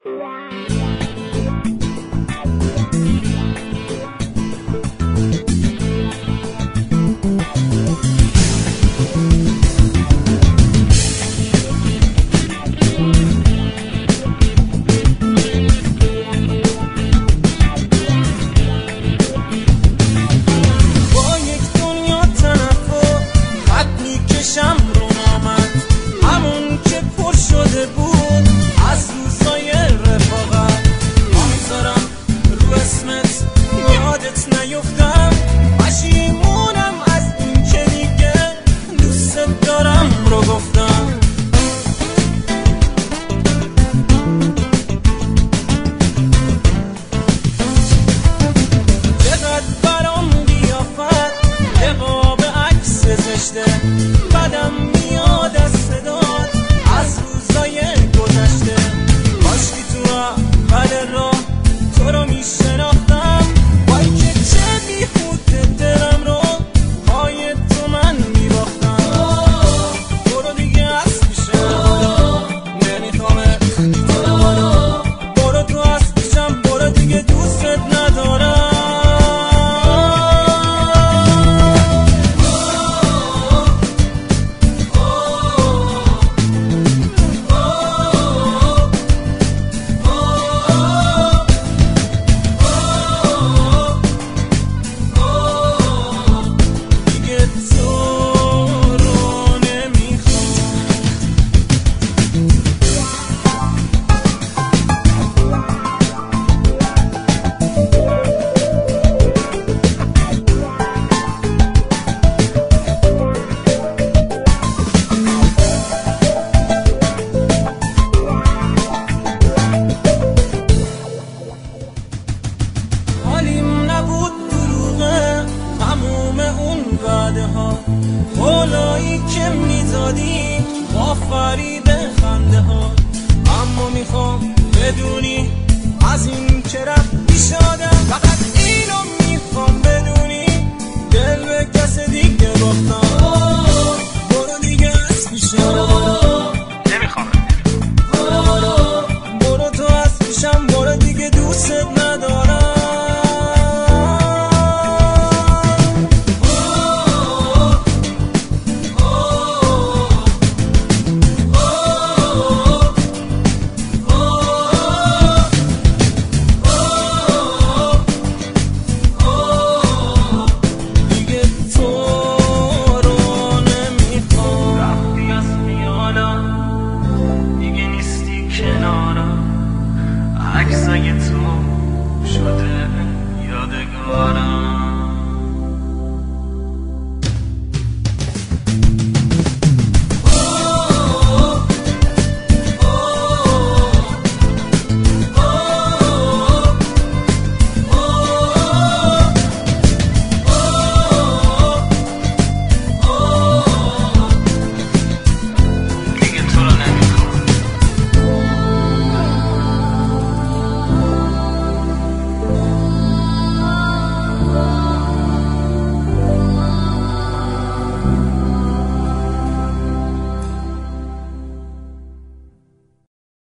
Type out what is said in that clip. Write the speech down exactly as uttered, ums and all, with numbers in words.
بدم میاد از صدات از روزای گذشته. کاشکی تو اول راه تو رو میشناختم، وای که چه بیخوده دلم رو پای تو من میباختم. برو دیگه از پیشم نمیخوامت، برو تو از پیشم، برو دیگه دوستت ندارم. قولایی که میزادی با فریب خنده ها، اما میخوام بدونی از این که رفتی شدم. فقط اینو میخوام بدونی دل به کس دیگه باختم. برو دیگه از پیشم نمیخوام، برو تو از پیشم، برو دیگه دوستت ندارم. عکسای تو شده یادگارم.